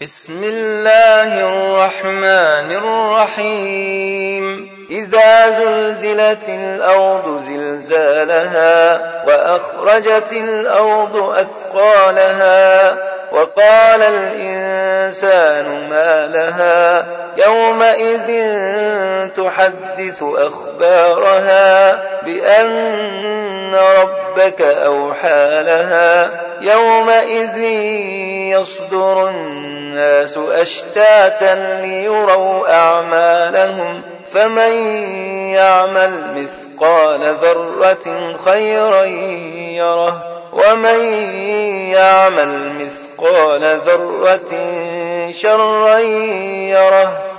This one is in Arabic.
بسم الله الرحمن الرحيم إذا زلزلت الأرض زلزالها وأخرجت الأرض أثقالها وقال الإنسان ما لها يومئذ تحدث أخبارها بأن ربك أوحى لها يومئذ يصدر الناس أشتاتا ليروا أعمالهم فمن يعمل مثقال ذرة خيرا يره ومن يعمل مثقال ذرة شرا يره